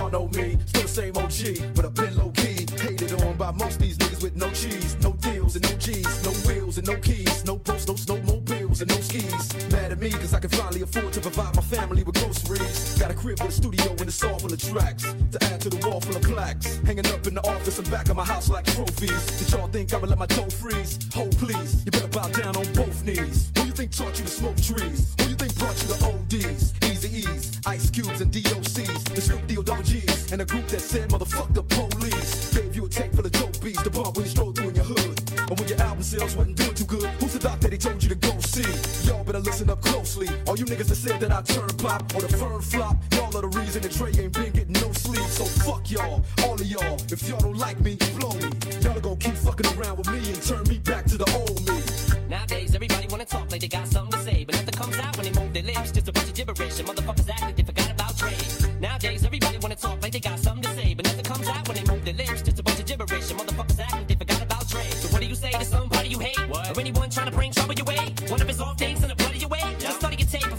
y'all know me, still the same OG, but I've been low-key. Hated on by most these niggas with no cheese, no deals and no G's, no wheels and no keys, no boats, no snowmobiles and no skis. Mad at me cause I can finally afford to provide my family with groceries. Got a crib with a studio and it's all full of tracks, to add to the wall full of plaques, hanging up in the office and back of my house like trophies. Did y'all think I'ma let my dough freeze? Hold please, you better bow down on both knees. Who you think taught you to smoke trees? Who you think brought you to ODs, Eazy-E's, Ice Cubes and DOC's, the Snoop D-O-double-G's, and a group that said motherfuck the police. Gave you a tape full of dope beats to bump when you stroll through in your hood. And when your album sales wasn't doing too good, who's the doc that he told you to go see? Y'all better listen up closely. All you niggas that said that I turn pop or the firm flop, y'all are the reason that Dre ain't been getting no sleep. So fuck y'all, all of y'all. If y'all don't like me, blow me. Y'all are gonna keep fucking around with me and turn me back to the old me. Nowadays, everybody wanna talk like they got something to say, but nothing comes out when they move their lips. Just a bunch of gibberish, and motherfuckers act like they forgot about Dre. Nowadays, everybody wanna talk like they got something to say, but nothing comes out when they move their lips. Just a bunch of gibberish, and motherfuckers act like they forgot about Dre. So what do you say to somebody you hate? What? Or anyone trying to bring trouble your way? One of his off things in the blood of your way? Just study your tape of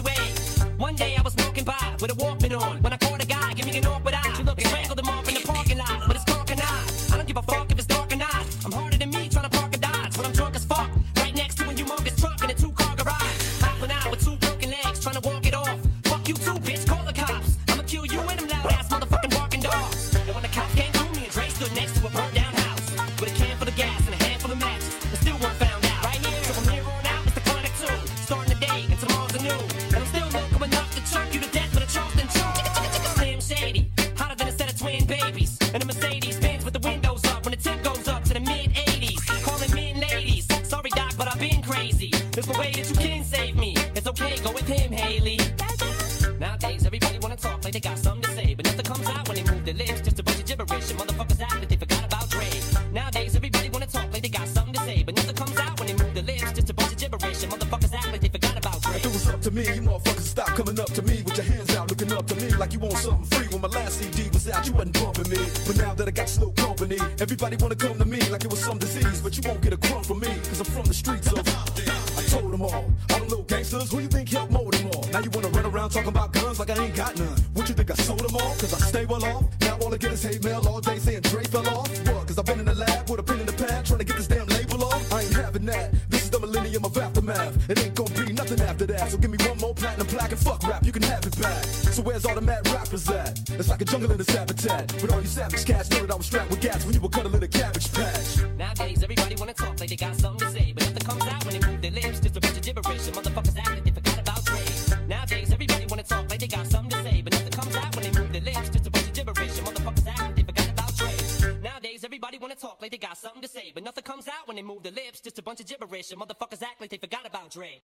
NWA. One day I was walking by with a Walkman on, when I caught a guy, give me an awkward eye. You look and strangled him off in the parking lot, but it's dark and I don't give a fuck if it's dark or not. I'm harder than me trying to park a Dodge when I'm drunk as fuck, right next to a humongous truck in a two-car garage. Hopping out with two broken legs, trying to walk it off. Fuck you too, bitch, call the cops. I'ma kill you and them loud-ass motherfucking barking dogs. And when the cops came through, me and Dre stood next to a burnt-down house with a can full of gas and a handful of matches, and still weren't found out. Right here, so from here on out, it's the Chronic 2. Starting the day, and tomorrow's a new. And I'm still local enough to choke you to death with a Charleston chew. Slim Shady, hotter than a set of twin babies. And a Mercedes Benz with the windows up when the tip goes up to the mid-80s. Calling men ladies, sorry doc, but I've been crazy. There's no way that you can save me. It's okay, go with him, Haley. Nowadays, everybody wanna talk like they got something to say, but nothing comes out when they move their lips. Just a bunch of gibberish, and motherfuckers act like they forgot about Dre. Nowadays, everybody wanna talk like they got something to say, but nothing comes out when they move their lips. Just a bunch of gibberish, and motherfuckers act like they forgot about Dre. If it was up to me, you motherfuckers stop coming up to me with your hands out, looking up to me like you want something free. When my last CD was out, you wasn't bumping me, but now that I got slow company, everybody wanna come to me like it was some disease, but you won't get a crumb from me, cause I'm from the streets of. I told them all the little gangsters, who you think helped mold them all? Now you wanna run around talking about guns like I ain't got none. What you think I sold them all? Cause I stay well off. Now all I get is hate mail all day saying Dre fell off. What? Cause I've been in the lab with a pen in the pad trying to get this damn label off. I ain't having that. This is the millennium of aftermath. It ain't gonna be nothing after that. So give me one more platinum plaque and fuck rap, you can have it back. So where's all the mad rappers at? It's like a jungle in its habitat. With all you savage cats, know that I was strapped with gas when you were cuddling a cabbage patch. Nowadays, everybody wanna talk like they got something to say, but nothing comes out when they move their lips. Just a bunch of gibberish, and motherfuckers act like they forgot about Dre. Nowadays, everybody wanna talk like they got something to say, but nothing comes out when they move their lips. Just a bunch of gibberish, and motherfuckers act like they forgot about Dre. Nowadays, everybody wanna talk like they got something to say, but nothing comes out when they move their lips. Just a bunch of gibberish, and motherfuckers act like they forgot about Dre.